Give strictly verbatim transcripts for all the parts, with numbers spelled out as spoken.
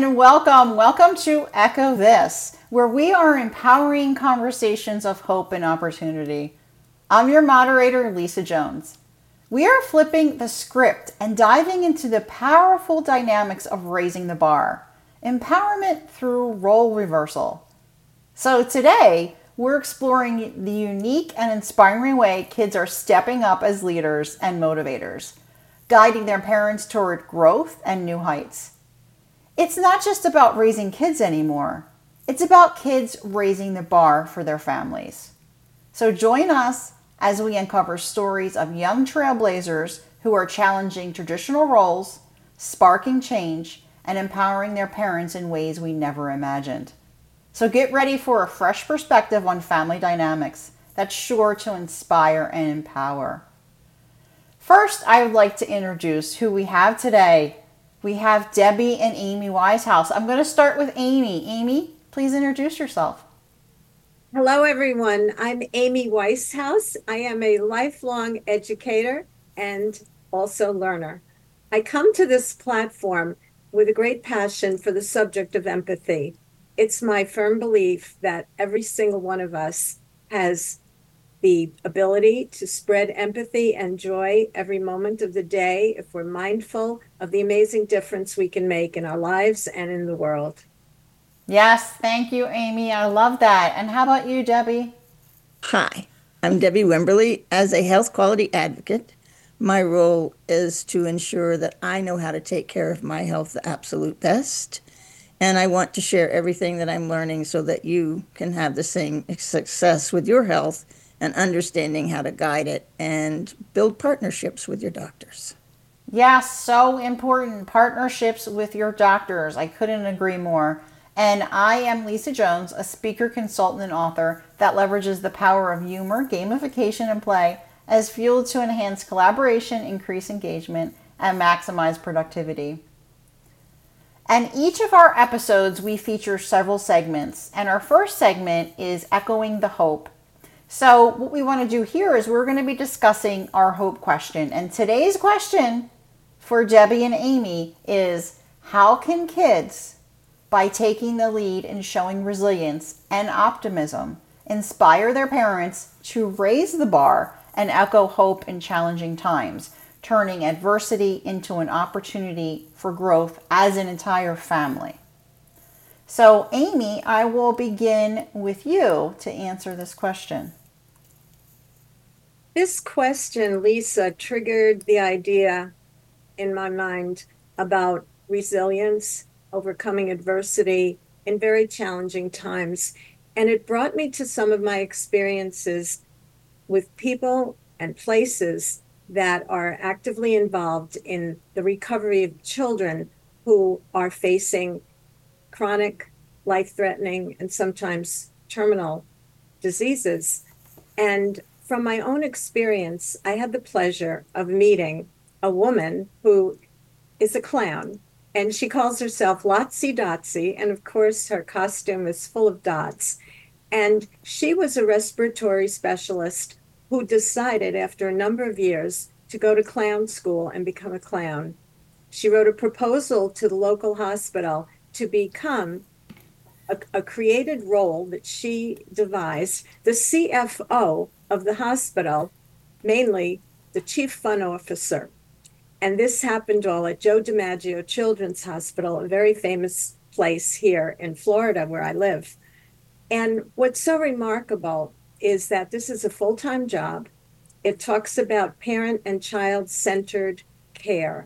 and welcome. Welcome to Echo This, where we are empowering conversations of hope and opportunity. I'm your moderator, Lisa Jones. We are flipping the script and diving into the powerful dynamics of raising the bar, empowerment through role reversal. So today, we're exploring the unique and inspiring way kids are stepping up as leaders and motivators, guiding their parents toward growth and new heights. It's not just about raising kids anymore. It's about kids raising the bar for their families. So join us as we uncover stories of young trailblazers who are challenging traditional roles, sparking change, and empowering their parents in ways we never imagined. So get ready for a fresh perspective on family dynamics that's sure to inspire and empower. First, I would like to introduce who we have today. We have Debbie and Amy Wisehouse. I'm going to start with Amy. Amy, please introduce yourself. Hello, everyone. I'm Amy Wisehouse. I am a lifelong educator and also learner. I come to this platform with a great passion for the subject of empathy. It's my firm belief that every single one of us has the ability to spread empathy and joy every moment of the day if we're mindful of the amazing difference we can make in our lives and in the world. Yes, thank you, Amy. I love that. And how about you, Debbie? Hi, I'm Debbie Wimberly. As a health quality advocate, my role is to ensure that I know how to take care of my health the absolute best. And I want to share everything that I'm learning so that you can have the same success with your health and understanding how to guide it and build partnerships with your doctors. Yes, so important. Partnerships with your doctors. I couldn't agree more. And I am Lisa Jones, a speaker, consultant, and author that leverages the power of humor, gamification, and play as fuel to enhance collaboration, increase engagement, and maximize productivity. And each of our episodes, we feature several segments. And our first segment is Echoing the Hope. So, what we want to do here is we're going to be discussing our hope question. And today's question for Debbie and Amy is, how can kids, by taking the lead and showing resilience and optimism, inspire their parents to raise the bar and echo hope in challenging times, turning adversity into an opportunity for growth as an entire family? So, Amy, I will begin with you to answer this question. This question, Lisa, triggered the idea in my mind about resilience, overcoming adversity in very challenging times. And it brought me to some of my experiences with people and places that are actively involved in the recovery of children who are facing chronic, life threatening, and sometimes terminal diseases. And from my own experience, I had the pleasure of meeting a woman who is a clown, and she calls herself Lotsie Dotsie. And of course, her costume is full of dots. And she was a respiratory specialist who decided after a number of years to go to clown school and become a clown. She wrote a proposal to the local hospital to become a, a created role that she devised, the C F O of the hospital, mainly the chief fun officer. And this happened all at Joe DiMaggio Children's Hospital, a very famous place here in Florida where I live. And what's so remarkable is that this is a full time job. It talks about parent and child centered care.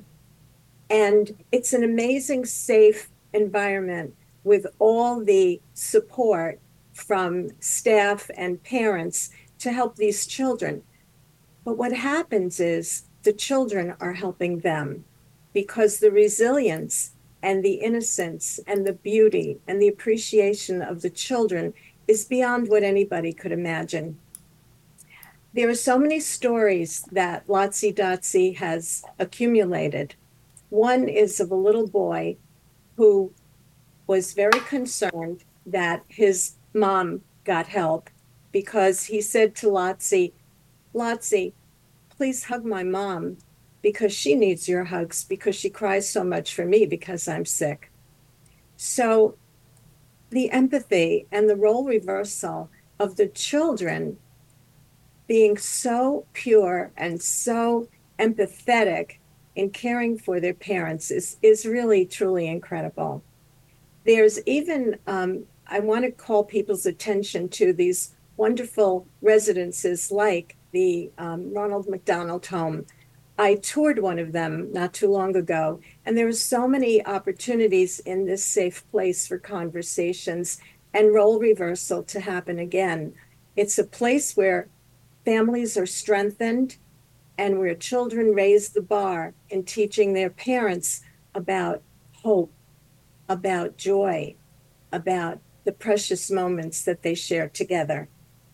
And it's an amazing, safe environment with all the support from staff and parents to help these children. But what happens is the children are helping them because the resilience and the innocence and the beauty and the appreciation of the children is beyond what anybody could imagine. There are so many stories that Lotsie Dotsie has accumulated. One is of a little boy who was very concerned that his mom got help because he said to Lotsie, Lotsie, please hug my mom because she needs your hugs because she cries so much for me because I'm sick. So the empathy and the role reversal of the children being so pure and so empathetic in caring for their parents is, is really, truly incredible. There's even, um, I want to call people's attention to these wonderful residences like the um, Ronald McDonald Home. I toured one of them not too long ago, and there were so many opportunities in this safe place for conversations and role reversal to happen again. It's a place where families are strengthened and where children raise the bar in teaching their parents about hope, about joy, about the precious moments that they share together.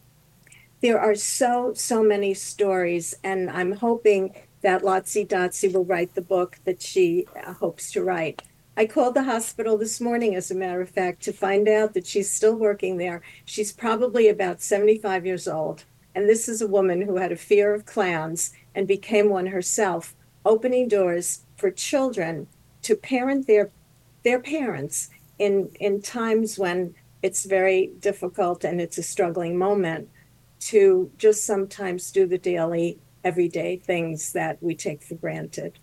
There are so, so many stories, and I'm hoping that Lotzi Dotzi will write the book that she uh, hopes to write. I called the hospital this morning, as a matter of fact, to find out that she's still working there. She's probably about seventy-five years old. And this is a woman who had a fear of clowns and became one herself, opening doors for children to parent their their parents in in times when it's very difficult and it's a struggling moment, to just sometimes do the daily, everyday things that we take for granted.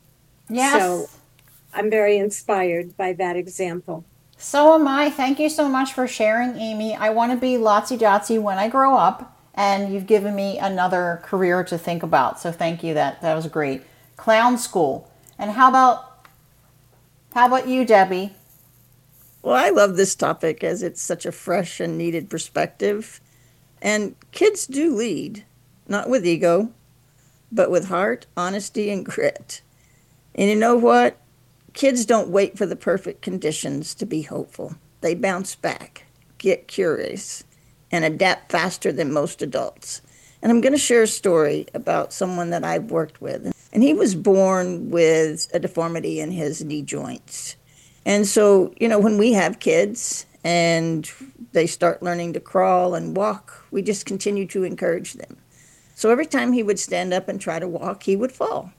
So Yes. I'm very inspired by that example. So am I. Thank you so much for sharing, Amy. I want to be Lotsy Dotsy when I grow up, and you've given me another career to think about. So thank you. That that was great. Clown school. And how about how about you, Debbie? Well, I love this topic as it's such a fresh and needed perspective. And kids do lead, not with ego, but with heart, honesty, and grit. And you know what? Kids don't wait for the perfect conditions to be hopeful. They bounce back, get curious, and adapt faster than most adults. And I'm going to share a story about someone that I've worked with. And he was born with a deformity in his knee joints. And so, you know, when we have kids and they start learning to crawl and walk, we just continue to encourage them. So every time he would stand up and try to walk, he would fall.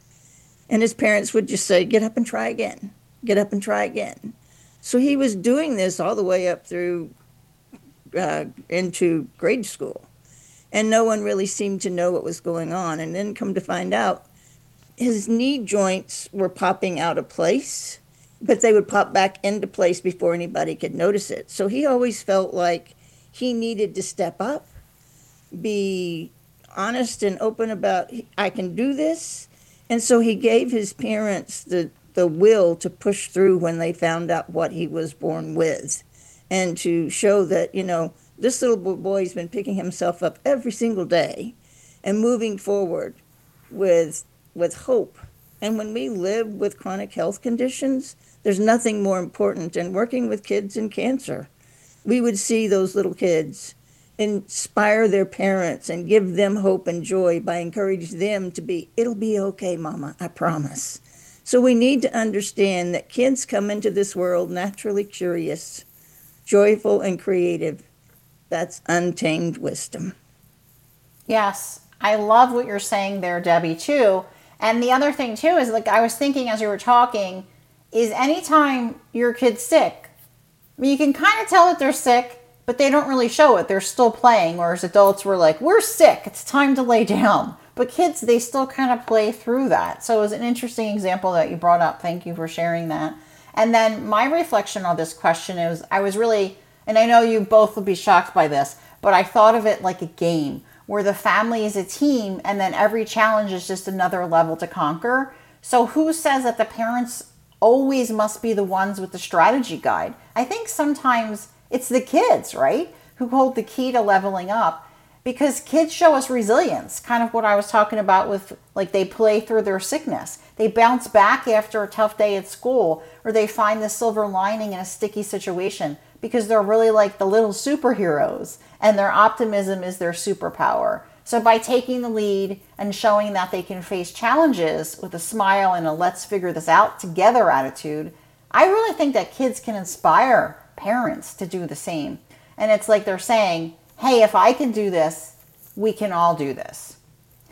And his parents would just say, get up and try again, get up and try again. So he was doing this all the way up through uh, into grade school. And no one really seemed to know what was going on. And then come to find out, his knee joints were popping out of place, but they would pop back into place before anybody could notice it. So he always felt like he needed to step up, be honest and open about, I can do this. And so he gave his parents the, the will to push through when they found out what he was born with, and to show that, you know, this little boy's been picking himself up every single day and moving forward with with hope. And when we live with chronic health conditions, there's nothing more important than working with kids in cancer. We would see those little kids inspire their parents and give them hope and joy by encouraging them to be, it'll be okay, mama, I promise. So we need to understand that kids come into this world naturally curious, joyful, and creative. That's untamed wisdom. Yes, I love what you're saying there, Debbie, too. And the other thing, too, is like I was thinking as you were talking, is anytime your kid's sick, I mean, you can kind of tell that they're sick, but they don't really show it. They're still playing, whereas adults were like, we're sick, it's time to lay down. But kids, they still kind of play through that. So it was an interesting example that you brought up. Thank you for sharing that. And then my reflection on this question is, I was really, and I know you both will be shocked by this, but I thought of it like a game where the family is a team and then every challenge is just another level to conquer. So who says that the parents always must be the ones with the strategy guide? I think sometimes it's the kids, right, who hold the key to leveling up, because kids show us resilience, kind of what I was talking about with, like, they play through their sickness. They bounce back after a tough day at school, or they find the silver lining in a sticky situation because they're really like the little superheroes and their optimism is their superpower. So by taking the lead and showing that they can face challenges with a smile and a let's figure this out together attitude, I really think that kids can inspire parents to do the same. And it's like they're saying, hey, if I can do this, we can all do this.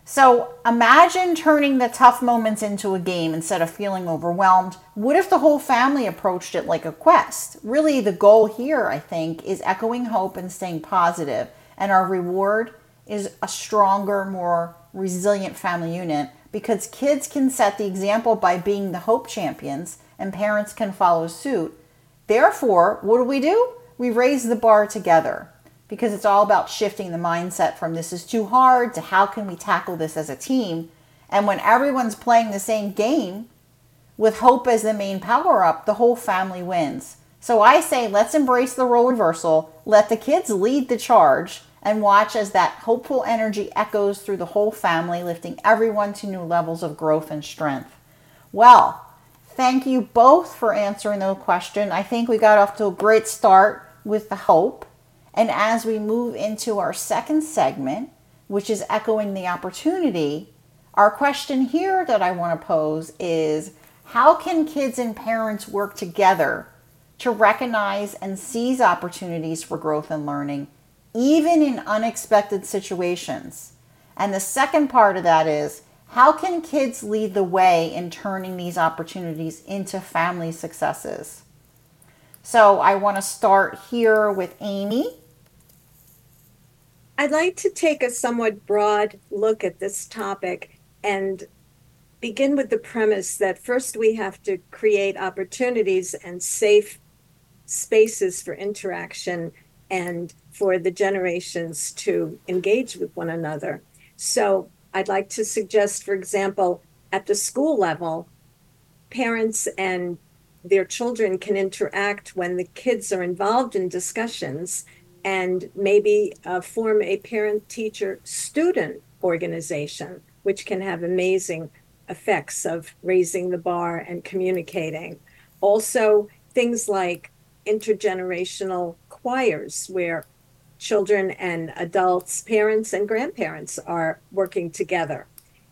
So imagine turning the tough moments into a game instead of feeling overwhelmed. What if the whole family approached it like a quest? Really, the goal here, I think, is echoing hope and staying positive, and our reward is a stronger, more resilient family unit because kids can set the example by being the hope champions and parents can follow suit. Therefore, what do we do? We raise the bar together because it's all about shifting the mindset from this is too hard to how can we tackle this as a team. And when everyone's playing the same game with hope as the main power up, the whole family wins. So I say let's embrace the role reversal, let the kids lead the charge, and watch as that hopeful energy echoes through the whole family, lifting everyone to new levels of growth and strength. Well, thank you both for answering the question. I think we got off to a great start with the hope. And as we move into our second segment, which is echoing the opportunity, our question here that I want to pose is how can kids and parents work together to recognize and seize opportunities for growth and learning, even in unexpected situations? And the second part of that is how can kids lead the way in turning these opportunities into family successes? So I want to start here with Amy. I'd like to take a somewhat broad look at this topic and begin with the premise that first we have to create opportunities and safe spaces for interaction and for the generations to engage with one another. So I'd like to suggest, for example, at the school level, parents and their children can interact when the kids are involved in discussions and maybe uh, form a parent-teacher-student organization, which can have amazing effects of raising the bar and communicating. Also, things like intergenerational choirs where children and adults, parents and grandparents are working together.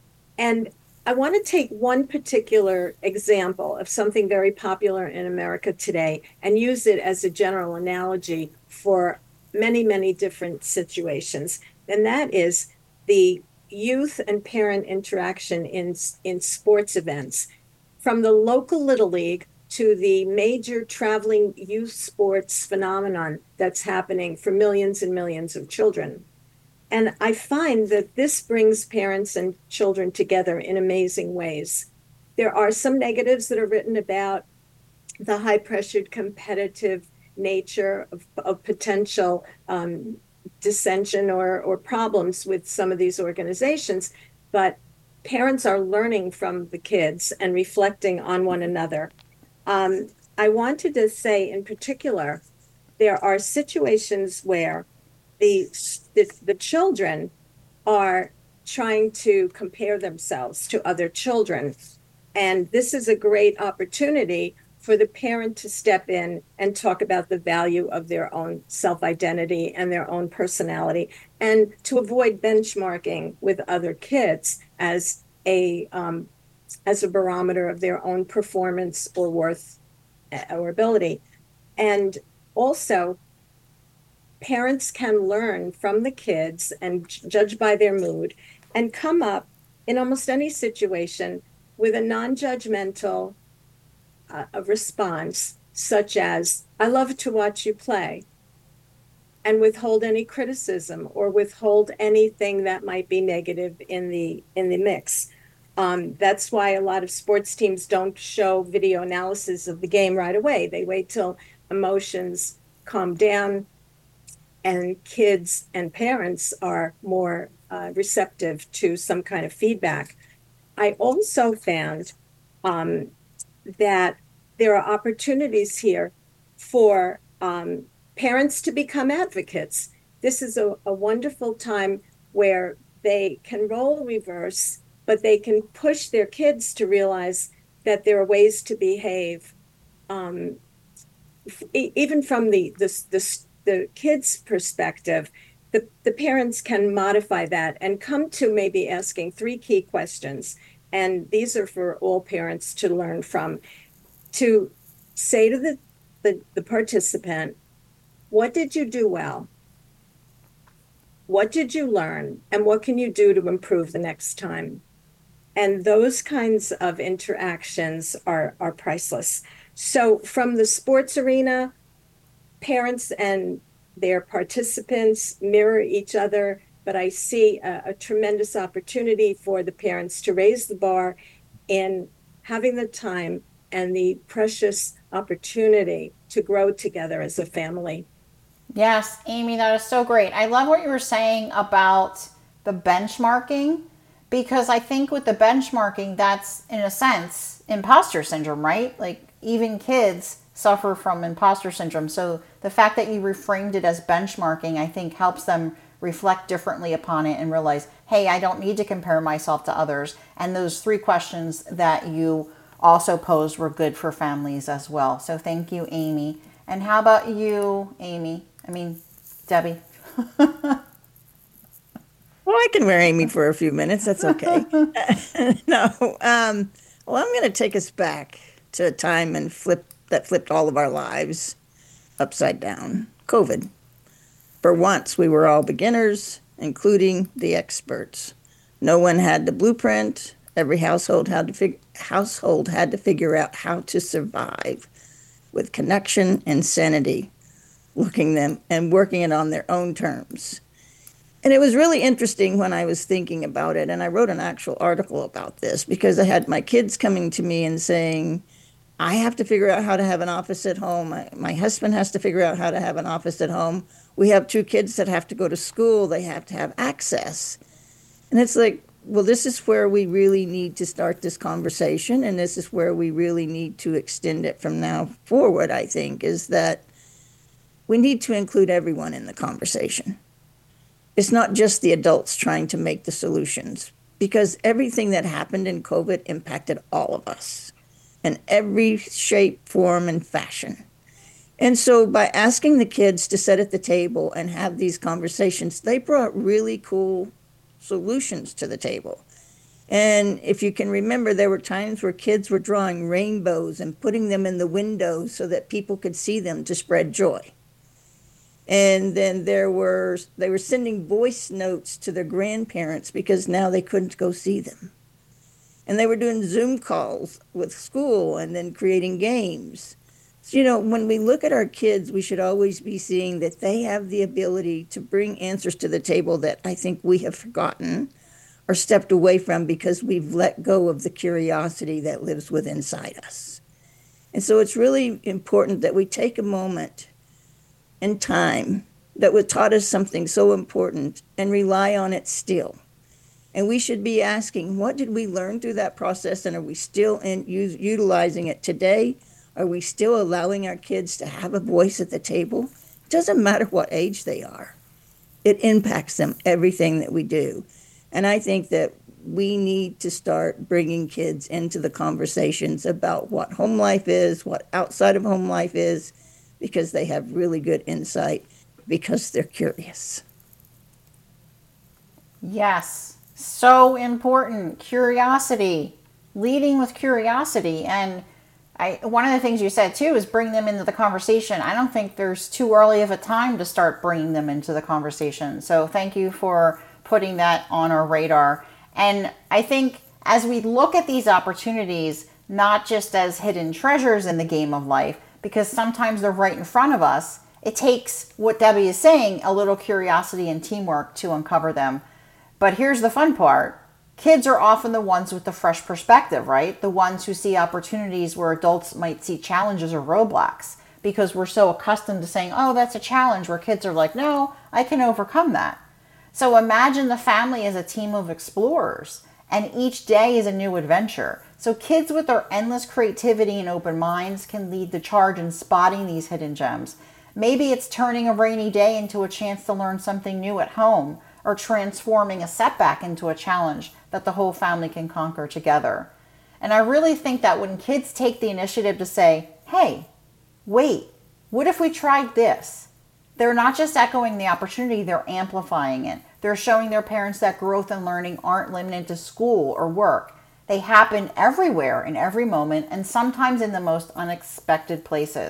And I want to take one particular example of something very popular in America today and use it as a general analogy for many, many different situations. And that is the youth and parent interaction in, in sports events, from the local Little League to the major traveling youth sports phenomenon that's happening for millions and millions of children. And I find that this brings parents and children together in amazing ways. There are some negatives that are written about the high-pressured competitive nature of, of potential um, dissension or, or problems with some of these organizations, but parents are learning from the kids and reflecting on one another. Um, I wanted to say in particular, there are situations where the, the, the children are trying to compare themselves to other children. And this is a great opportunity for the parent to step in and talk about the value of their own self-identity and their own personality, and to avoid benchmarking with other kids as a um, as a barometer of their own performance or worth or ability. And also, parents can learn from the kids and judge by their mood and come up in almost any situation with a non-judgmental uh, a response, such as, I love to watch you play, and withhold any criticism or withhold anything that might be negative in the in the mix. Um, that's why a lot of sports teams don't show video analysis of the game right away. They wait till emotions calm down and kids and parents are more uh, receptive to some kind of feedback. I also found um, that there are opportunities here for um, parents to become advocates. This is a, a wonderful time where they can role reverse, but they can push their kids to realize that there are ways to behave, um, e- even from the, the, the, the kids' perspective. The, the parents can modify that and come to maybe asking three key questions. And these are for all parents to learn from. To say to the, the, the participant, what did you do well? What did you learn? And what can you do to improve the next time? And those kinds of interactions are, are priceless. So from the sports arena, parents and their participants mirror each other, but I see a, a tremendous opportunity for the parents to raise the bar in having the time and the precious opportunity to grow together as a family. Yes, Amy, that is so great. I love what you were saying about the benchmarking because I think with the benchmarking, that's in a sense imposter syndrome, right? Like even kids suffer from imposter syndrome. So the fact that you reframed it as benchmarking, I think helps them reflect differently upon it and realize, hey, I don't need to compare myself to others. And those three questions that you also posed were good for families as well. So thank you, Amy. And how about you, Amy? I mean, Debbie. Well, I can wear Amy for a few minutes. That's okay. no, um, well, I'm going to take us back to a time and flip that flipped all of our lives upside down. COVID. For once, we were all beginners, including the experts. No one had the blueprint. Every household had to fig- household had to figure out how to survive with connection and sanity, looking them and working it on their own terms. And it was really interesting when I was thinking about it, and I wrote an actual article about this because I had my kids coming to me and saying, I have to figure out how to have an office at home. My, my husband has to figure out how to have an office at home. We have two kids that have to go to school. They have to have access. And it's like, well, this is where we really need to start this conversation. And this is where we really need to extend it from now forward, I think, is that we need to include everyone in the conversation. It's not just the adults trying to make the solutions, because everything that happened in COVID impacted all of us in every shape, form, and fashion. And so by asking the kids to sit at the table and have these conversations, they brought really cool solutions to the table. And if you can remember, there were times where kids were drawing rainbows and putting them in the windows so that people could see them to spread joy. And then there were, they were sending voice notes to their grandparents because now they couldn't go see them. And they were doing Zoom calls with school and then creating games. So, you know, when we look at our kids, we should always be seeing that they have the ability to bring answers to the table that I think we have forgotten or stepped away from because we've let go of the curiosity that lives within inside us. And so it's really important that we take a moment and time that would taught us something so important and rely on it still. And we should be asking, what did we learn through that process, and are we still in, use, utilizing it today? Are we still allowing our kids to have a voice at the table? It doesn't matter what age they are. It impacts them, everything that we do. And I think that we need to start bringing kids into the conversations about what home life is, what outside of home life is, because they have really good insight, because they're curious. Yes, so important. Curiosity, leading with curiosity. And I, one of the things you said too is bring them into the conversation. I don't think there's too early of a time to start bringing them into the conversation. So thank you for putting that on our radar. And I think as we look at these opportunities, not just as hidden treasures in the game of life, because sometimes they're right in front of us, it takes what Debbie is saying, a little curiosity and teamwork to uncover them. But here's the fun part. Kids are often the ones with the fresh perspective, right? The ones who see opportunities where adults might see challenges or roadblocks, because we're so accustomed to saying, oh, that's a challenge, where kids are like, no, I can overcome that. So imagine the family as a team of explorers, and each day is a new adventure. So kids with their endless creativity and open minds can lead the charge in spotting these hidden gems. Maybe it's turning a rainy day into a chance to learn something new at home, or transforming a setback into a challenge that the whole family can conquer together. And I really think that when kids take the initiative to say, hey, wait, what if we tried this? They're not just echoing the opportunity, they're amplifying it. They're showing their parents that growth and learning aren't limited to school or work. They happen everywhere in every moment, and sometimes in the most unexpected places.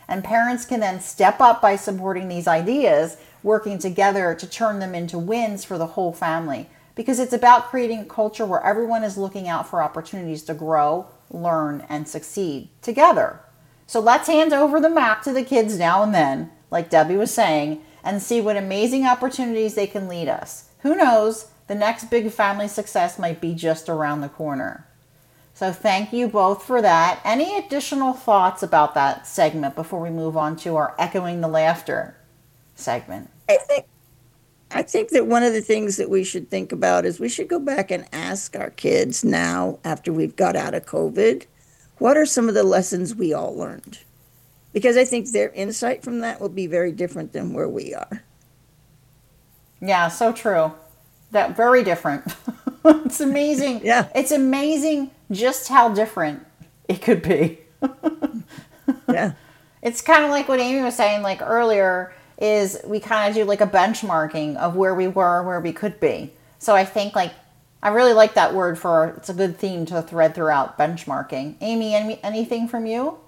And parents can then step up by supporting these ideas, working together to turn them into wins for the whole family. Because it's about creating a culture where everyone is looking out for opportunities to grow, learn, and succeed together. So let's hand over the map to the kids now and then, like Debbie was saying, and see what amazing opportunities they can lead us. Who knows, the next big family success might be just around the corner. So thank you both for that. Any additional thoughts about that segment before we move on to our Echoing the Laughter segment? I think I think that one of the things that we should think about is we should go back and ask our kids now, after we've got out of COVID, what are some of the lessons we all learned? Because I think their insight from that will be very different than where we are. Yeah, so true. That very different. It's amazing. Yeah. It's amazing just how different it could be. Yeah. It's kind of like what Amy was saying like earlier, is we kind of do like a benchmarking of where we were, where we could be. So I think like, I really like that word for, it's a good theme to thread throughout, benchmarking. Amy, any, anything from you?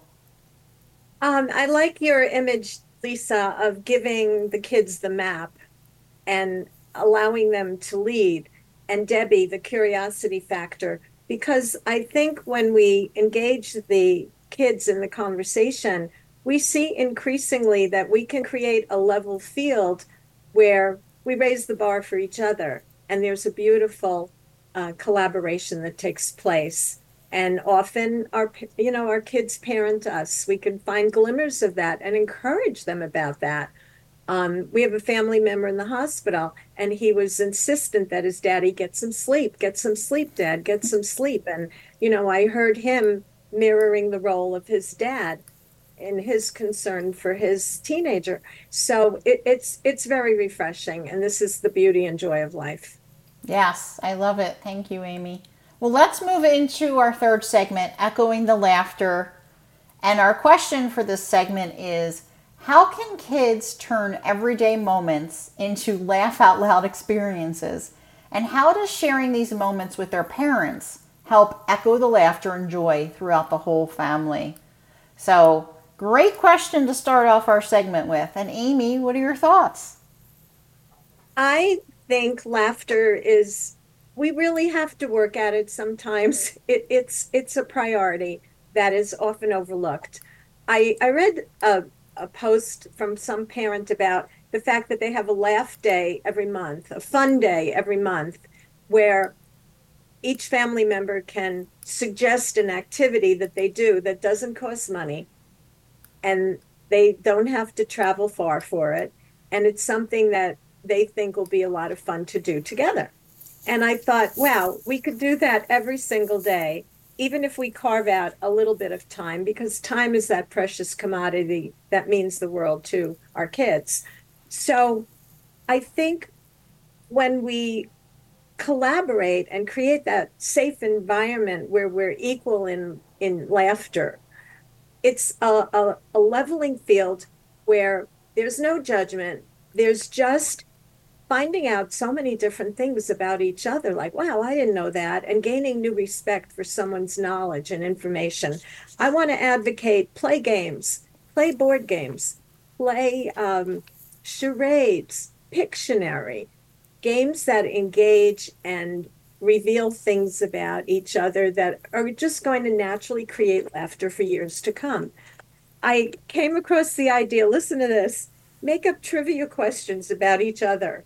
Um, I like your image, Lisa, of giving the kids the map and allowing them to lead. And Debbie, the curiosity factor, because I think when we engage the kids in the conversation, we see increasingly that we can create a level field where we raise the bar for each other. And there's a beautiful uh, collaboration that takes place. And often our, you know, our kids parent us. We can find glimmers of that and encourage them about that. Um, we have a family member in the hospital, and he was insistent that his daddy get some sleep, get some sleep, dad, get some sleep. And, you know, I heard him mirroring the role of his dad in his concern for his teenager. So it, it's it's very refreshing. And this is the beauty and joy of life. Yes, I love it. Thank you, Amy. Well, let's move into our third segment, Echoing the Laughter. And our question for this segment is, how can kids turn everyday moments into laugh out loud experiences? And how does sharing these moments with their parents help echo the laughter and joy throughout the whole family? So, great question to start off our segment with. And Amy, what are your thoughts? I think laughter is, we really have to work at it sometimes. It, it's it's a priority that is often overlooked. I, I read a, a post from some parent about the fact that they have a laugh day every month, a fun day every month, where each family member can suggest an activity that they do that doesn't cost money, and they don't have to travel far for it. And it's something that they think will be a lot of fun to do together. And I thought, wow, we could do that every single day, even if we carve out a little bit of time, because time is that precious commodity that means the world to our kids. So I think when we collaborate and create that safe environment where we're equal in, in laughter, it's a, a, a leveling field where there's no judgment. There's just finding out so many different things about each other, like, wow, I didn't know that, and gaining new respect for someone's knowledge and information. I want to advocate play games, play board games, play um, charades, Pictionary, games that engage and reveal things about each other that are just going to naturally create laughter for years to come. I came across the idea, listen to this, make up trivia questions about each other.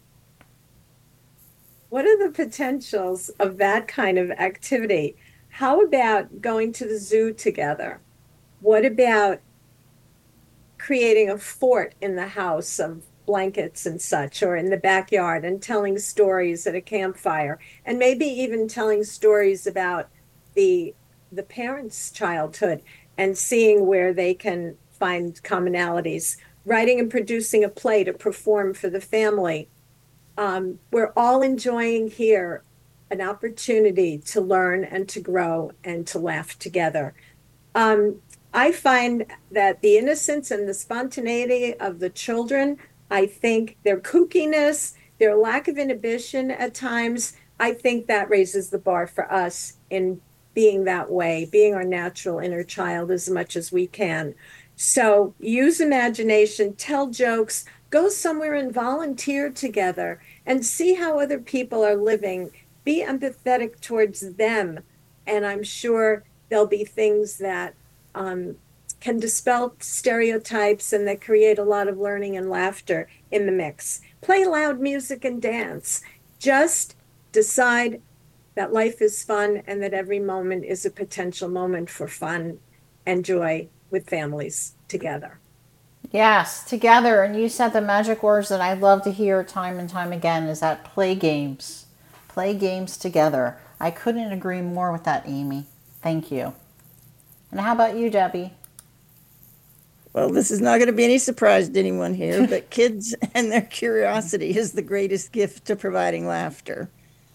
What are the potentials of that kind of activity? How about going to the zoo together? What about creating a fort in the house of blankets and such, or in the backyard, and telling stories at a campfire, and maybe even telling stories about the the parents' childhood and seeing where they can find commonalities, writing and producing a play to perform for the family. Um, we're all enjoying here an opportunity to learn and to grow and to laugh together. Um, I find that the innocence and the spontaneity of the children, I think their kookiness, their lack of inhibition at times, I think that raises the bar for us in being that way, being our natural inner child as much as we can. So use imagination, tell jokes, go somewhere and volunteer together and see how other people are living. Be empathetic towards them. And I'm sure there'll be things that um, can dispel stereotypes and that create a lot of learning and laughter in the mix. Play loud music and dance. Just decide that life is fun and that every moment is a potential moment for fun and joy with families together. Yes, together. And you said the magic words that I love to hear time and time again is that play games. Play games together. I couldn't agree more with that, Amy. Thank you. And how about you, Debbie? Well, this is not going to be any surprise to anyone here, but kids and their curiosity is the greatest gift to providing laughter.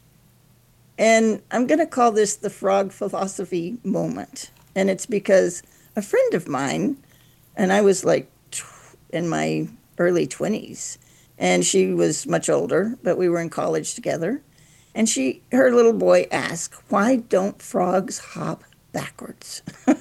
And I'm going to call this the frog philosophy moment. And it's because a friend of mine, and I was like in my early twenties, and she was much older, but we were in college together. And she, her little boy asked, "Why don't frogs hop backwards?"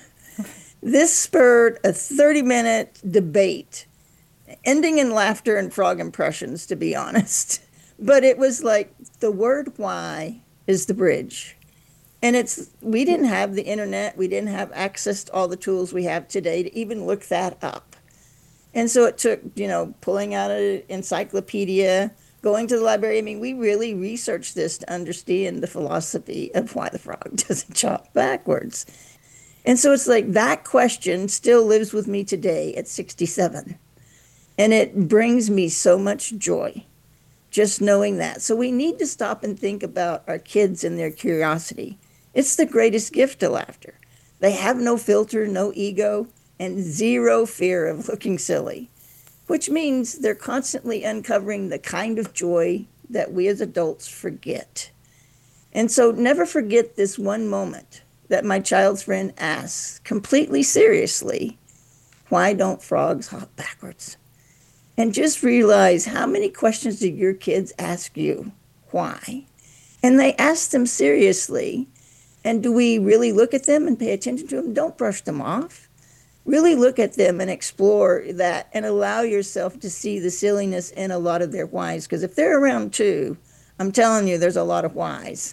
This spurred a thirty minute debate, ending in laughter and frog impressions, to be honest. But it was like the word why is the bridge. And it's, we didn't have the internet, we didn't have access to all the tools we have today to even look that up. And so it took, you know, pulling out an encyclopedia, going to the library. I mean, we really researched this to understand the philosophy of why the frog doesn't chop backwards. And so it's like that question still lives with me today at sixty-seven. And it brings me so much joy just knowing that. So we need to stop and think about our kids and their curiosity. It's the greatest gift to laughter. They have no filter, no ego, and zero fear of looking silly, which means they're constantly uncovering the kind of joy that we as adults forget. And so never forget this one moment that my child's friend asks completely seriously, "Why don't frogs hop backwards?" And just realize, how many questions do your kids ask you? Why? And they ask them seriously. And do we really look at them and pay attention to them? Don't brush them off. Really look at them and explore that and allow yourself to see the silliness in a lot of their whys. Because if they're around too, I'm telling you, there's a lot of whys.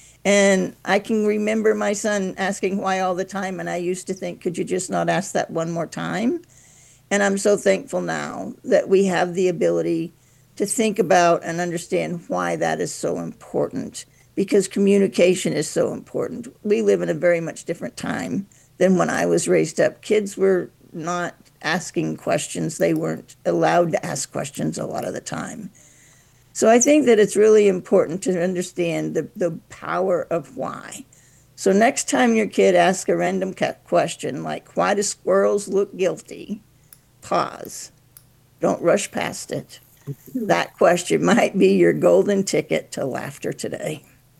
And I can remember my son asking why all the time. And I used to think, could you just not ask that one more time? And I'm so thankful now that we have the ability to think about and understand why that is so important, because communication is so important. We live in a very much different time than when I was raised up. Kids were not asking questions. They weren't allowed to ask questions a lot of the time. So I think that it's really important to understand the, the power of why. So next time your kid asks a random question like, "Why do squirrels look guilty?" Pause. Don't rush past it. That question might be your golden ticket to laughter today.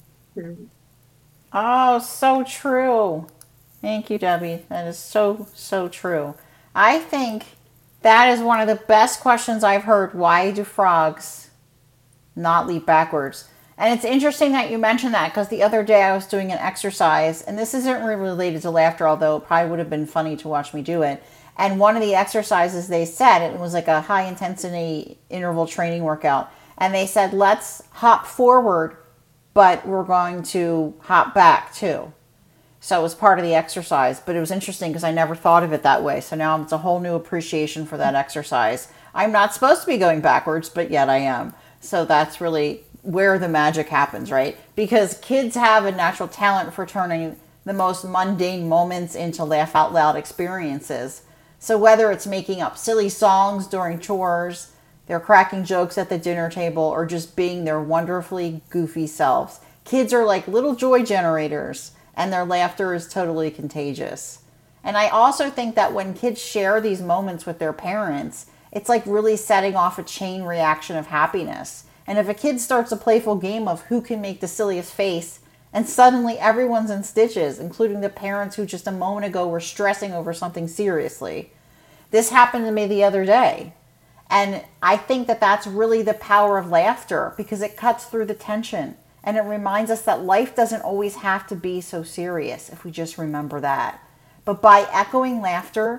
Oh, so true. Thank you, Debbie. That is so, so true. I think that is one of the best questions I've heard. Why do frogs not leap backwards? And it's interesting that you mentioned that, because the other day I was doing an exercise, and this isn't really related to laughter, although it probably would have been funny to watch me do it. And one of the exercises they said, it was like a high intensity interval training workout. And they said, let's hop forward, but we're going to hop back too. So it was part of the exercise, but it was interesting because I never thought of it that way. So now it's a whole new appreciation for that exercise. I'm not supposed to be going backwards, but yet I am. So that's really where the magic happens, right? Because kids have a natural talent for turning the most mundane moments into laugh out loud experiences. So whether it's making up silly songs during chores, they're cracking jokes at the dinner table, or just being their wonderfully goofy selves, kids are like little joy generators, and their laughter is totally contagious. And I also think that when kids share these moments with their parents, it's like really setting off a chain reaction of happiness. And if a kid starts a playful game of who can make the silliest face, and suddenly everyone's in stitches, including the parents who just a moment ago were stressing over something seriously. This happened to me the other day. And I think that that's really the power of laughter, because it cuts through the tension. And it reminds us that life doesn't always have to be so serious, if we just remember that. But by echoing laughter,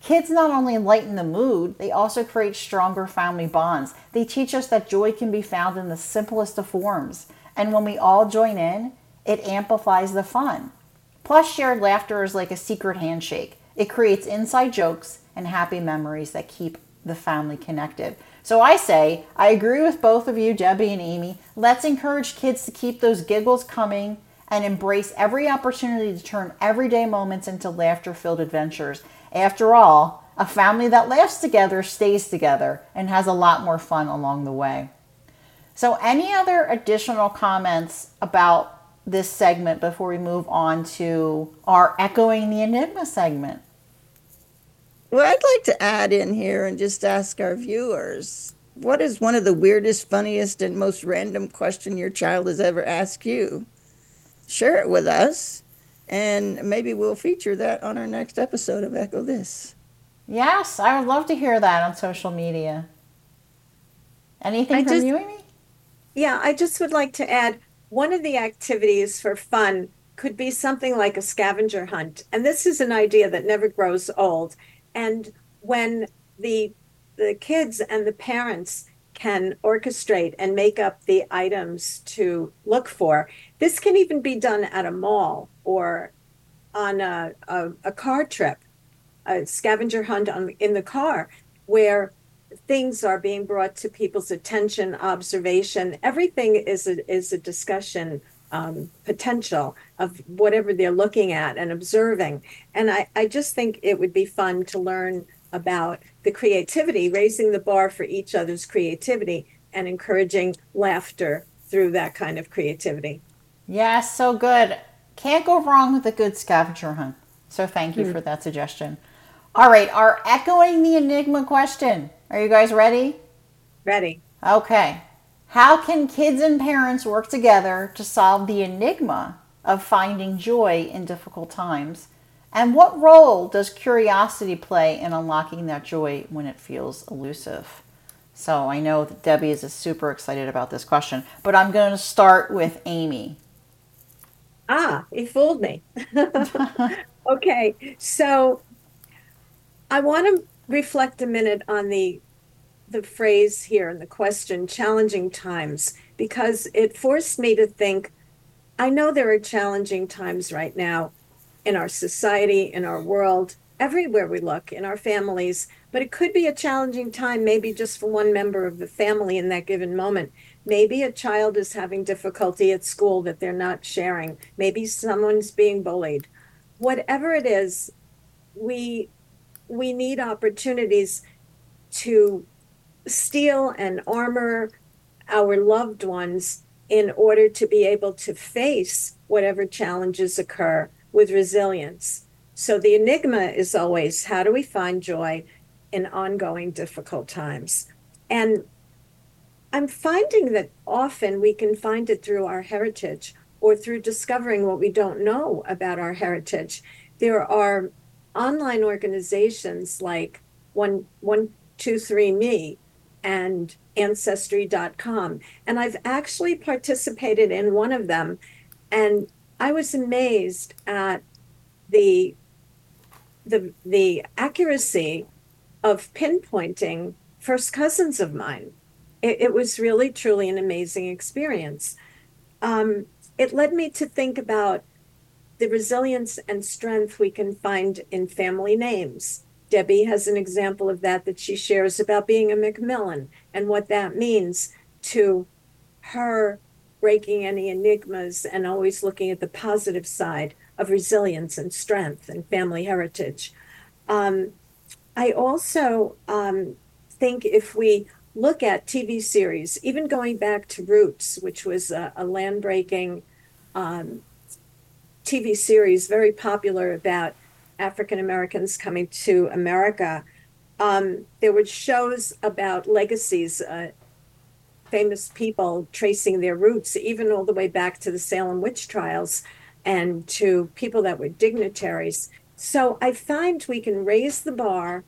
Kids not only lighten the mood, they also create stronger family bonds. They teach us that joy can be found in the simplest of forms. And when we all join in, it amplifies the fun. Plus, shared laughter is like a secret handshake. It creates inside jokes and happy memories that keep the family connected. So I say, I agree with both of you, Debbie and Amy. Let's encourage kids to keep those giggles coming and embrace every opportunity to turn everyday moments into laughter-filled adventures. After all, a family that laughs together stays together and has a lot more fun along the way. So any other additional comments about this segment before we move on to our Echoing the Enigma segment? Well, I'd like to add in here and just ask our viewers, what is one of the weirdest, funniest, and most random question your child has ever asked you? Share it with us, and maybe we'll feature that on our next episode of Echo This. Yes, I would love to hear that on social media. Anything I from just, you, Amy? yeah, I just would like to add one of the activities for fun could be something like a scavenger hunt. And this is an idea that never grows old. And when the the kids and the parents can orchestrate and make up the items to look for, this can even be done at a mall or on a, a, a car trip, a scavenger hunt on, in the car, where things are being brought to people's attention, observation. Everything is a, is a discussion um, potential of whatever they're looking at and observing. And I, I just think it would be fun to learn about the creativity, raising the bar for each other's creativity and encouraging laughter through that kind of creativity. Yes, so good. Can't go wrong with a good scavenger hunt. So thank you Hmm. for that suggestion. All right, our Echoing the Enigma question. Are you guys ready? Ready? Okay. How can kids and parents work together to solve the enigma of finding joy in difficult times? And what role does curiosity play in unlocking that joy when it feels elusive? So I know that Debbie is super excited about this question, but I'm going to start with Amy. Ah, he fooled me. Okay, so I want to reflect a minute on the the phrase here in the question, challenging times, because it forced me to think. I know there are challenging times right now in our society, in our world, everywhere we look, in our families, but it could be a challenging time, maybe just for one member of the family in that given moment. Maybe a child is having difficulty at school that they're not sharing. Maybe someone's being bullied. Whatever it is, we we need opportunities to steel and armor our loved ones in order to be able to face whatever challenges occur with resilience. So the enigma is always, how do we find joy in ongoing difficult times? And I'm finding that often we can find it through our heritage or through discovering what we don't know about our heritage. There are online organizations like one one two three me and ancestry dot com, and I've actually participated in one of them, and I was amazed at the the the accuracy of pinpointing first cousins of mine. It, it was really truly an amazing experience. Um, it led me to think about the resilience and strength we can find in family names. Debbie has an example of that that she shares about being a McMillan and what that means to her, breaking any enigmas and always looking at the positive side of resilience and strength and family heritage. Um, I also um, think if we look at T V series, even going back to Roots, which was a, a land breaking um, T V series, very popular about African Americans coming to America. Um, there were shows about legacies, uh, famous people tracing their roots, even all the way back to the Salem witch trials and to people that were dignitaries. So I find we can raise the bar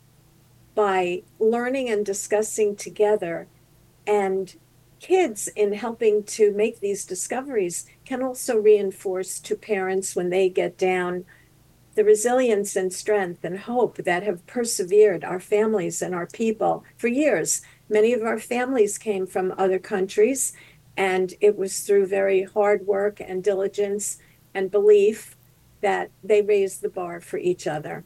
by learning and discussing together. And kids, in helping to make these discoveries, can also reinforce to parents when they get down the resilience and strength and hope that have persevered our families and our people for years. Many of our families came from other countries, and it was through very hard work and diligence and belief that they raised the bar for each other.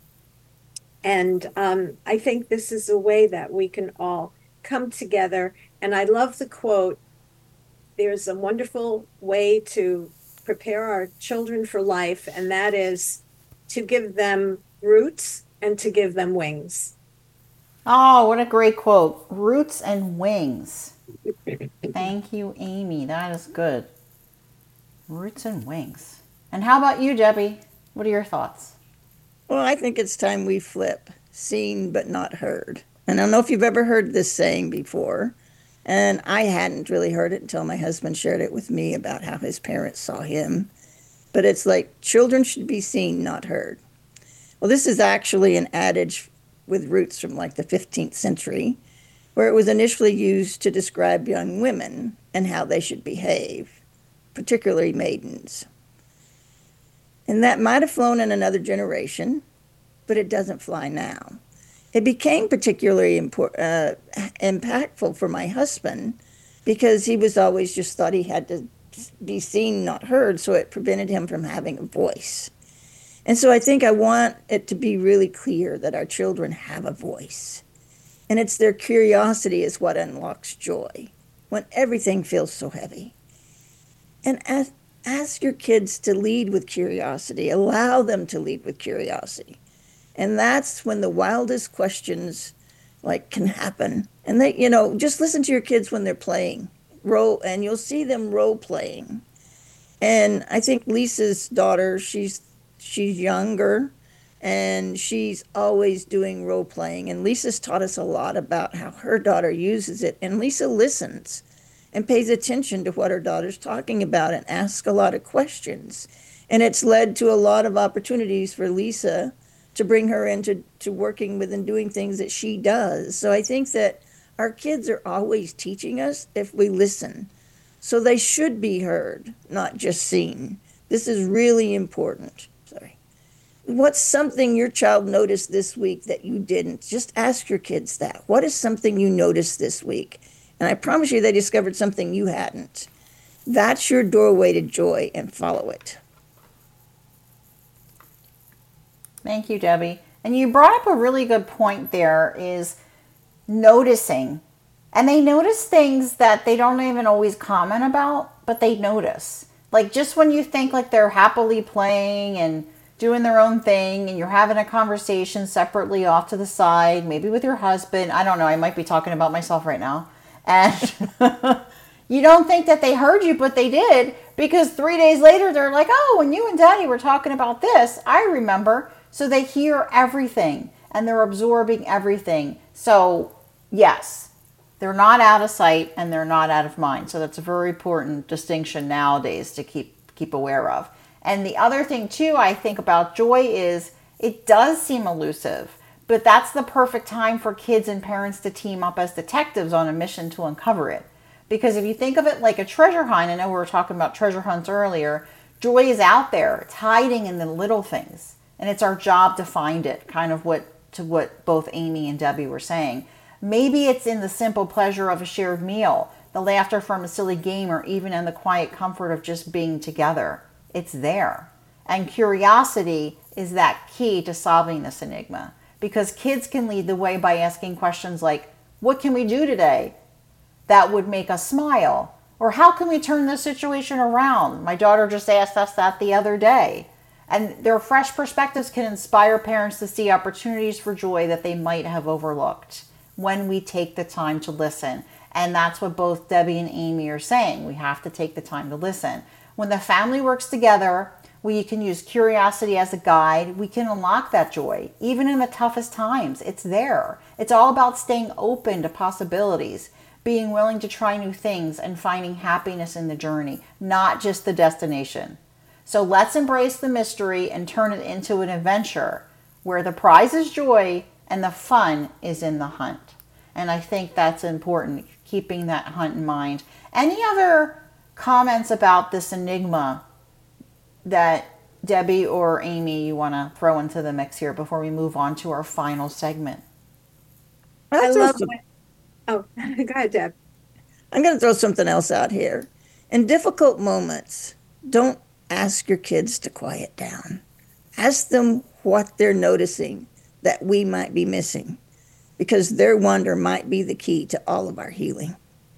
And um, I think this is a way that we can all come together. And I love the quote, there's a wonderful way to prepare our children for life, and that is to give them roots and to give them wings. Oh, what a great quote. Roots and wings. Thank you, Amy. That is good. Roots and wings. And how about you, Debbie? What are your thoughts? Well, I think it's time we flip, seen but not heard. And I don't know if you've ever heard this saying before, and I hadn't really heard it until my husband shared it with me about how his parents saw him. But it's like, children should be seen, not heard. Well, this is actually an adage with roots from like the fifteenth century, where it was initially used to describe young women and how they should behave, particularly maidens. And that might have flown in another generation, but it doesn't fly now. It became particularly import, uh, impactful for my husband because he was always just thought he had to be seen, not heard, so it prevented him from having a voice. And so I think I want it to be really clear that our children have a voice. And it's their curiosity is what unlocks joy when everything feels so heavy. And ask, ask your kids to lead with curiosity. Allow them to lead with curiosity. And that's when the wildest questions like can happen. And they, you know, just listen to your kids when they're playing. Role, and you'll see them role playing. And I think Lisa's daughter, she's she's younger and she's always doing role playing. And Lisa's taught us a lot about how her daughter uses it. And Lisa listens and pays attention to what her daughter's talking about and asks a lot of questions. And it's led to a lot of opportunities for Lisa to bring her into to working with and doing things that she does. So I think that our kids are always teaching us if we listen. So they should be heard, not just seen. This is really important. Sorry. What's something your child noticed this week that you didn't? Just ask your kids that. What is something you noticed this week? And I promise you they discovered something you hadn't. That's your doorway to joy, and follow it. Thank you, Debbie. And you brought up a really good point there is noticing. And they notice things that they don't even always comment about, but they notice. Like just when you think like they're happily playing and doing their own thing and you're having a conversation separately off to the side, maybe with your husband. I don't know. I might be talking about myself right now. And you don't think that they heard you, but they did, because three days later, they're like, oh, when you and Daddy were talking about this, I remember. So they hear everything and they're absorbing everything. So yes, they're not out of sight and they're not out of mind. So that's a very important distinction nowadays to keep keep aware of. And the other thing too, I think about joy is it does seem elusive, but that's the perfect time for kids and parents to team up as detectives on a mission to uncover it. Because if you think of it like a treasure hunt, I know we were talking about treasure hunts earlier, joy is out there. It's hiding in the little things. And it's our job to find it, kind of what to what both Amy and Debbie were saying. Maybe it's in the simple pleasure of a shared meal, the laughter from a silly game, or even in the quiet comfort of just being together. It's there. And curiosity is that key to solving this enigma, because kids can lead the way by asking questions like, what can we do today that would make us smile? Or how can we turn this situation around? My daughter just asked us that the other day. And their fresh perspectives can inspire parents to see opportunities for joy that they might have overlooked when we take the time to listen. And that's what both Debbie and Amy are saying. We have to take the time to listen. When the family works together, we can use curiosity as a guide. We can unlock that joy. Even in the toughest times, it's there. It's all about staying open to possibilities, being willing to try new things, and finding happiness in the journey, not just the destination. So let's embrace the mystery and turn it into an adventure where the prize is joy and the fun is in the hunt. And I think that's important, keeping that hunt in mind. Any other comments about this enigma that Debbie or Amy, you want to throw into the mix here before we move on to our final segment? I'll I throw love some, what, oh, go ahead, Deb. I'm going to throw something else out here. In difficult moments, don't ask your kids to quiet down. Ask them what they're noticing that we might be missing, because their wonder might be the key to all of our healing.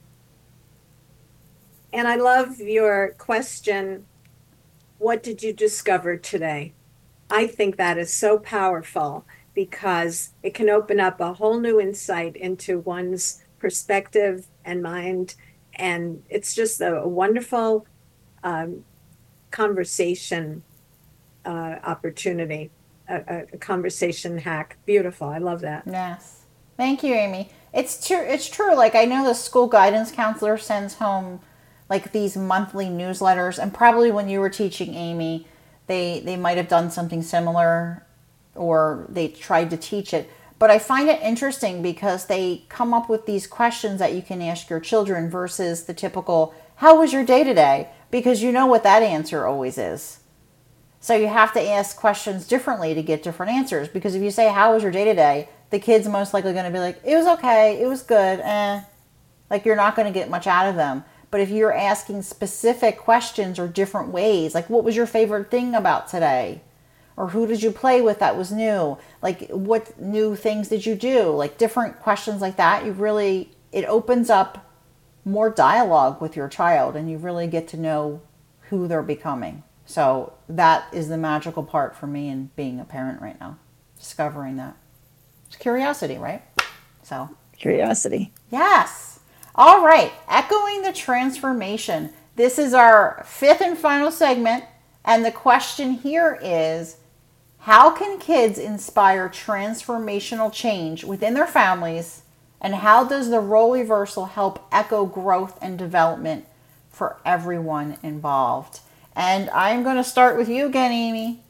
And I love your question, what did you discover today? I think that is so powerful because it can open up a whole new insight into one's perspective and mind. And it's just a, a wonderful um, conversation uh, opportunity, a, a conversation hack. Beautiful. I love that. Yes. Thank you, Amy. It's true. It's true. Like, I know the school guidance counselor sends home like these monthly newsletters, and probably when you were teaching, Amy, they they might have done something similar, or they tried to teach it. But I find it interesting because they come up with these questions that you can ask your children versus the typical, "How was your day today?" Because you know what that answer always is. So you have to ask questions differently to get different answers. Because if you say, "How was your day today?" the kid's most likely going to be like, "It was okay. It was good." Eh. Like, you're not going to get much out of them. But if you're asking specific questions or different ways, like, what was your favorite thing about today? Or who did you play with that was new? Like, what new things did you do? Like, different questions like that, you really, it opens up more dialogue with your child, and you really get to know who they're becoming. So that is the magical part for me in being a parent right now, discovering that. It's curiosity, right? So, Curiosity. yes. All right. Echoing the transformation. This is our fifth and final segment. And the question here is, how can kids inspire transformational change within their families? And how does the role reversal help echo growth and development for everyone involved? And I'm going to start with you again, Amy.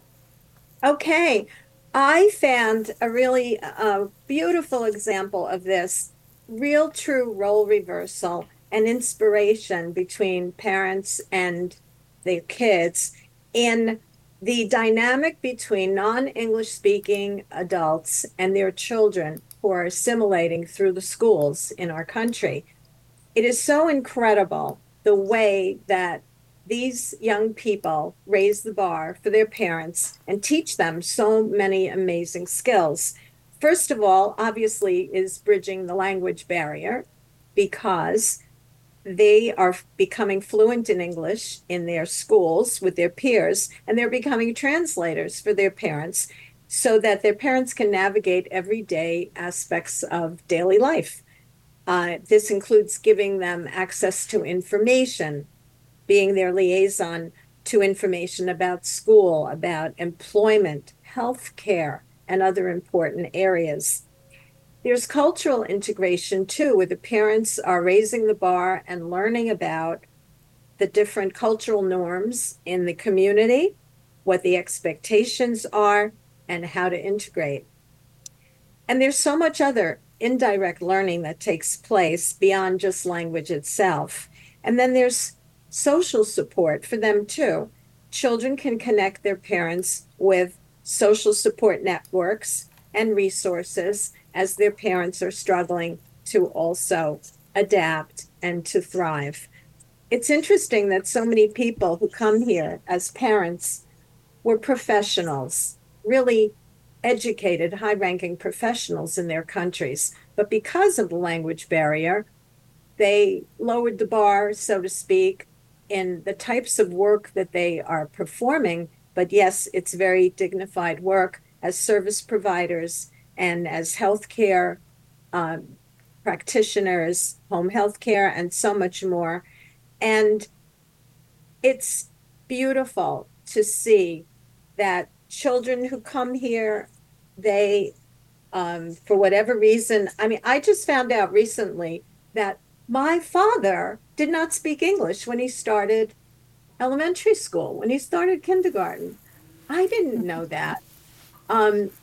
Okay. I found a really uh, beautiful example of this real true role reversal and inspiration between parents and their kids in the dynamic between non-English speaking adults and their children who are assimilating through the schools in our country. It is so incredible the way that these young people raise the bar for their parents and teach them so many amazing skills. First of all, obviously, is bridging the language barrier because they are becoming fluent in English in their schools with their peers, and they're becoming translators for their parents so that their parents can navigate everyday aspects of daily life. Uh, this includes giving them access to information, being their liaison to information about school, about employment, healthcare, and other important areas. There's cultural integration too, where the parents are raising the bar and learning about the different cultural norms in the community, what the expectations are, and how to integrate. And there's so much other indirect learning that takes place beyond just language itself. And then there's social support for them too. Children can connect their parents with social support networks and resources as their parents are struggling to also adapt and to thrive. It's interesting that so many people who come here as parents were professionals, really educated, high ranking professionals in their countries. But because of the language barrier, they lowered the bar, so to speak, in the types of work that they are performing. But yes, it's very dignified work as service providers and as healthcare um, practitioners, home health care, and so much more. And it's beautiful to see that children who come here, they, um, for whatever reason, I mean, I just found out recently that my father did not speak English when he started elementary school, when he started kindergarten. I didn't know that. Um,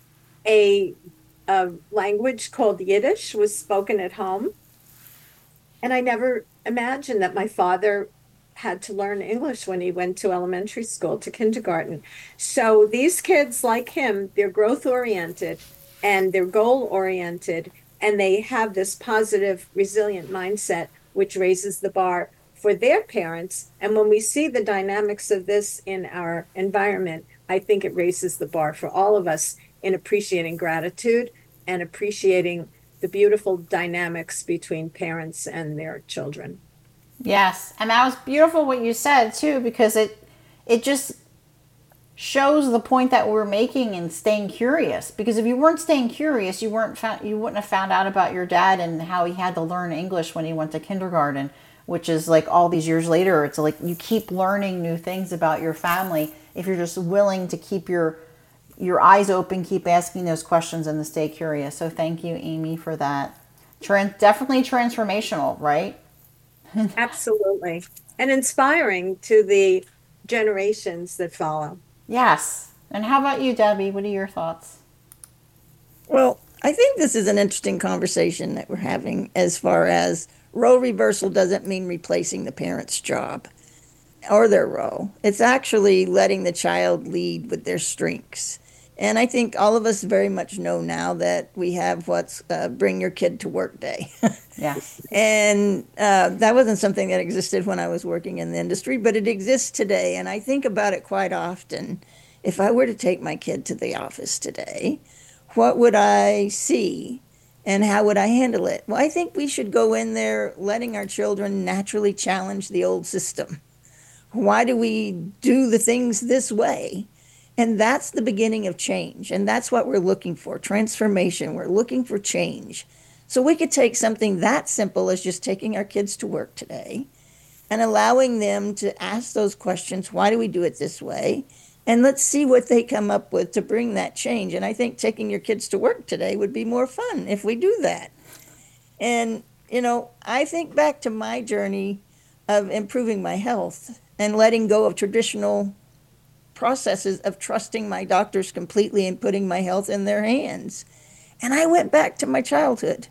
a, a language called Yiddish was spoken at home. And I never imagined that my father had to learn English when he went to elementary school, to kindergarten. So these kids, like him, they're growth oriented and they're goal oriented, and they have this positive, resilient mindset, which raises the bar for their parents. And when we see the dynamics of this in our environment, I think it raises the bar for all of us in appreciating gratitude and appreciating the beautiful dynamics between parents and their children. Yes, and that was beautiful what you said too, because it it just shows the point that we're making in staying curious. Because if you weren't staying curious, you weren't found, you wouldn't have found out about your dad and how he had to learn English when he went to kindergarten, which is like all these years later. It's like you keep learning new things about your family if you're just willing to keep your your eyes open, keep asking those questions, and to stay curious. So thank you, Amy, for that. Trans- definitely transformational, right? Absolutely. And inspiring to the generations that follow. Yes. And how about you, Debbie? What are your thoughts? Well, I think this is an interesting conversation that we're having as far as role reversal doesn't mean replacing the parent's job or their role. It's actually letting the child lead with their strengths. And I think all of us very much know now that we have what's uh, bring your kid to work day. Yes. And uh, that wasn't something that existed when I was working in the industry, but it exists today. And I think about it quite often. If I were to take my kid to the office today, what would I see and how would I handle it? Well, I think we should go in there letting our children naturally challenge the old system. Why do we do the things this way? And that's the beginning of change. And that's what we're looking for, transformation. We're looking for change. So we could take something that simple as just taking our kids to work today and allowing them to ask those questions. Why do we do it this way? And let's see what they come up with to bring that change. And I think taking your kids to work today would be more fun if we do that. And, you know, I think back to my journey of improving my health and letting go of traditional processes of trusting my doctors completely and putting my health in their hands. And I went back to my childhood.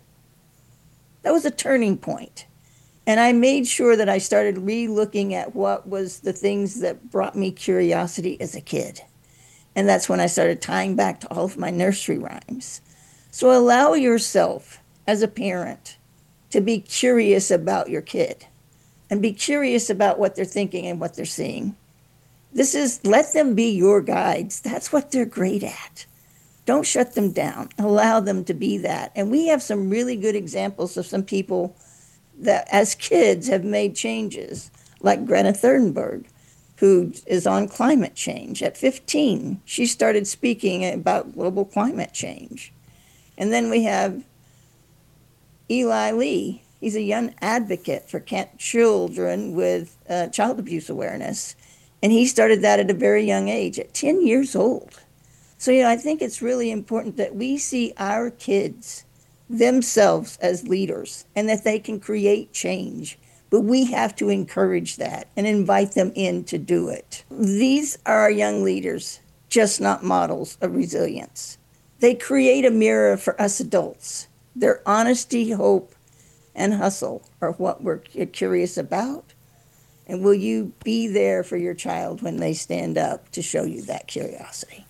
That was a turning point. And I made sure that I started re-looking at what was the things that brought me curiosity as a kid. And that's when I started tying back to all of my nursery rhymes. So allow yourself as a parent to be curious about your kid and be curious about what they're thinking and what they're seeing. This is, let them be your guides. That's what they're great at. Don't shut them down. Allow them to be that. And we have some really good examples of some people that as kids have made changes, like Greta Thunberg, who is on climate change. At fifteen, she started speaking about global climate change. And then we have Eli Lee. He's a young advocate for children with uh, child abuse awareness. And he started that at a very young age, at ten years old. So, you know, I think it's really important that we see our kids themselves as leaders and that they can create change. But we have to encourage that and invite them in to do it. These are our young leaders, just not models of resilience. They create a mirror for us adults. Their honesty, hope, and hustle are what we're curious about. And will you be there for your child when they stand up to show you that curiosity?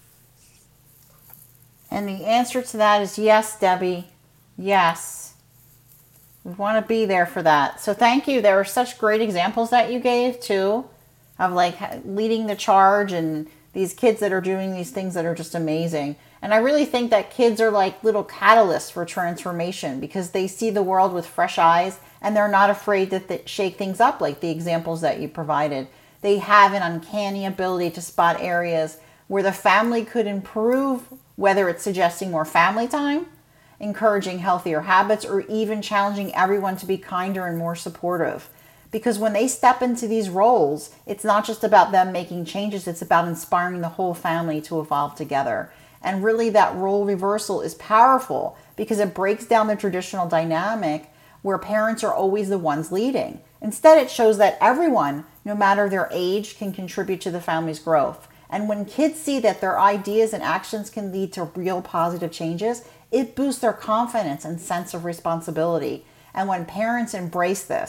And the answer to that is yes, Debbie. Yes. We want to be there for that. So thank you. There were such great examples that you gave too, of like leading the charge and these kids that are doing these things that are just amazing. And I really think that kids are like little catalysts for transformation because they see the world with fresh eyes and they're not afraid to th- shake things up like the examples that you provided. They have an uncanny ability to spot areas where the family could improve, whether it's suggesting more family time, encouraging healthier habits, or even challenging everyone to be kinder and more supportive. Because when they step into these roles, it's not just about them making changes, it's about inspiring the whole family to evolve together. And really that role reversal is powerful because it breaks down the traditional dynamic where parents are always the ones leading. Instead, it shows that everyone, no matter their age, can contribute to the family's growth. And when kids see that their ideas and actions can lead to real positive changes, it boosts their confidence and sense of responsibility. And when parents embrace this,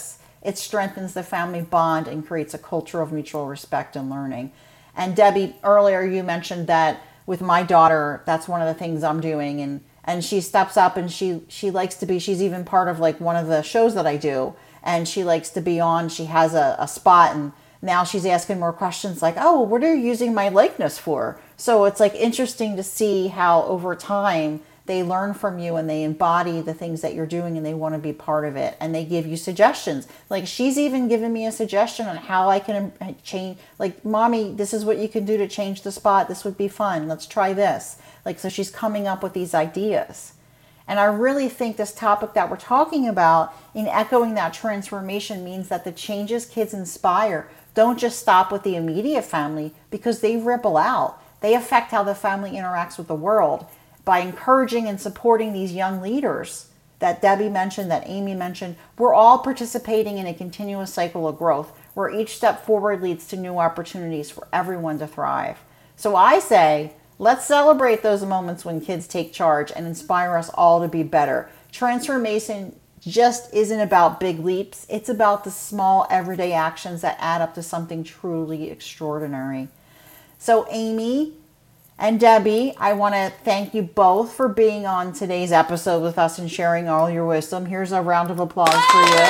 It strengthens the family bond and creates a culture of mutual respect and learning. And Debbie, earlier you mentioned that with my daughter, that's one of the things I'm doing. And, and she steps up and she, she likes to be, she's even part of like one of the shows that I do. And she likes to be on, she has a, a spot, and now she's asking more questions like, oh, well, what are you using my likeness for? So it's like interesting to see how over time they learn from you and they embody the things that you're doing and they want to be part of it. And they give you suggestions. Like she's even given me a suggestion on how I can change, like, Mommy, this is what you can do to change the spot. This would be fun. Let's try this. Like, so she's coming up with these ideas. And I really think this topic that we're talking about in echoing that transformation means that the changes kids inspire don't just stop with the immediate family, because they ripple out. They affect how the family interacts with the world. By encouraging and supporting these young leaders that Debbie mentioned, that Amy mentioned, we're all participating in a continuous cycle of growth where each step forward leads to new opportunities for everyone to thrive. So I say, let's celebrate those moments when kids take charge and inspire us all to be better. Transformation just isn't about big leaps. It's about the small everyday actions that add up to something truly extraordinary. So Amy and Debbie, I want to thank you both for being on today's episode with us and sharing all your wisdom. Here's a round of applause for you.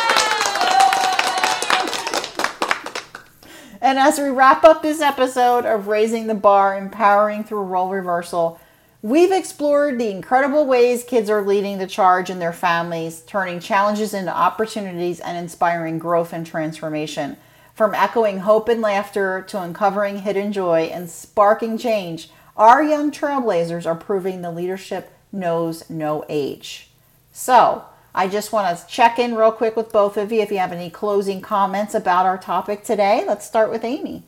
And as we wrap up this episode of Raising the Bar, Empowering Through Role Reversal, we've explored the incredible ways kids are leading the charge in their families, turning challenges into opportunities and inspiring growth and transformation. From echoing hope and laughter to uncovering hidden joy and sparking change, our young trailblazers are proving the leadership knows no age. So, I just want to check in real quick with both of you if you have any closing comments about our topic today. Let's start with Amy.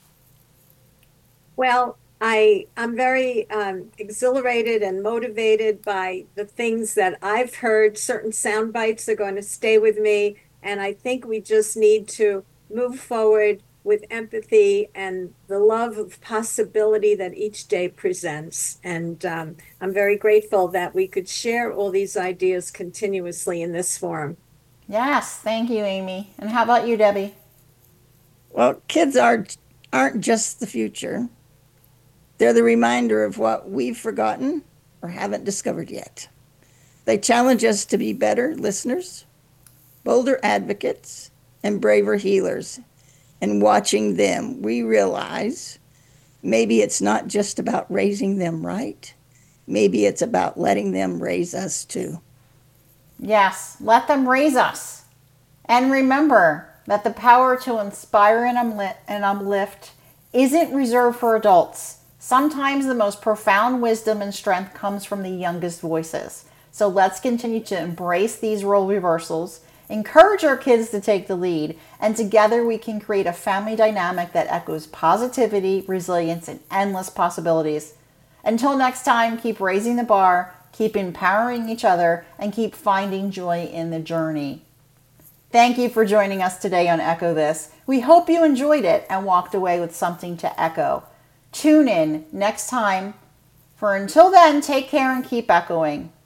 Well, I, I'm very um, exhilarated and motivated by the things that I've heard. Certain sound bites are going to stay with me, and I think we just need to move forward with empathy and the love of possibility that each day presents. And um, I'm very grateful that we could share all these ideas continuously in this forum. Yes, thank you, Amy. And how about you, Debbie? Well, kids aren't, aren't just the future. They're the reminder of what we've forgotten or haven't discovered yet. They challenge us to be better listeners, bolder advocates, and braver healers. And watching them, we realize maybe it's not just about raising them right. Maybe it's about letting them raise us too. Yes, let them raise us. And remember that the power to inspire and uplift isn't reserved for adults. Sometimes the most profound wisdom and strength comes from the youngest voices. So let's continue to embrace these role reversals, encourage our kids to take the lead, and together we can create a family dynamic that echoes positivity, resilience, and endless possibilities. Until next time, keep raising the bar, keep empowering each other, and keep finding joy in the journey. Thank you for joining us today on Echo This. We hope you enjoyed it and walked away with something to echo. Tune in next time. For until then, take care and keep echoing.